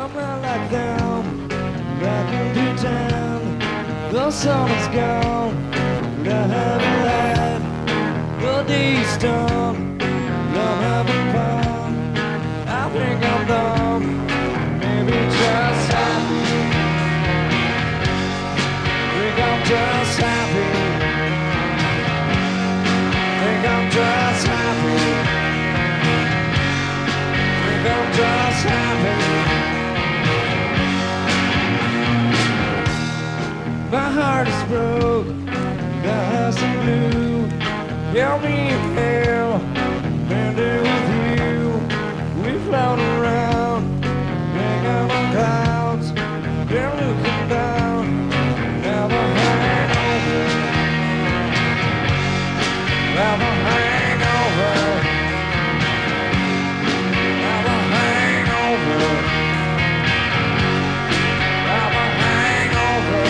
I'm not like them, back into town. The sun is gone, but I haven't lied. The day's done, I'm having fun. I think I'm dumb, maybe just happy. Think I'm just happy. Think I'm just happy. Think I'm just happy. My heart is broke, my eyes are blue. Help me in hell, been there with you. We float around, hang out on clouds. They're looking down, never hang over. Never hang over. Never hang over. Never hang over.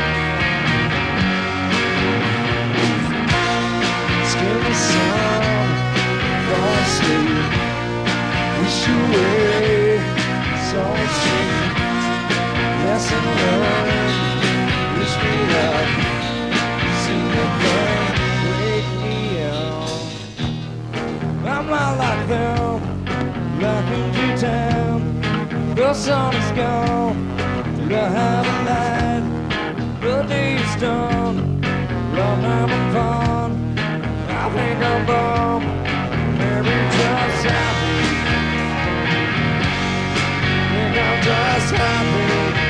Skin the sun, fall asleep. Wish you away, so sweet. Lesson learned, wish me luck. See the burn, wake me up. I'm not like them, back into town. The sun is gone, but I haven't lied. The day's done, I'm having fun. I think I'm dumb, maybe just happy. Think I'm just happy.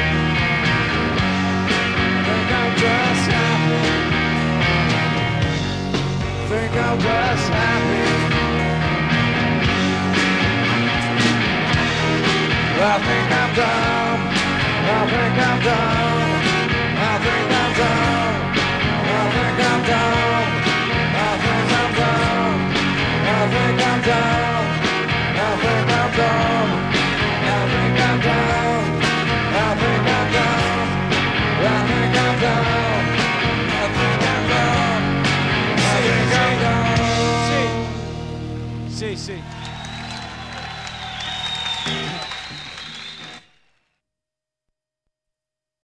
Think I'm just happy. Think I'm just happy. I think I'm dumb. I think I'm dumb. I think I'm dumb. I think I'm dumb. I think I'm dumb. I think I'm dumb. I think I'm dumb. I think I'm dumb. I think I'm dumb. I think I'm dumb. I think I'm dumb. I think I'm dumb. Sì, sì.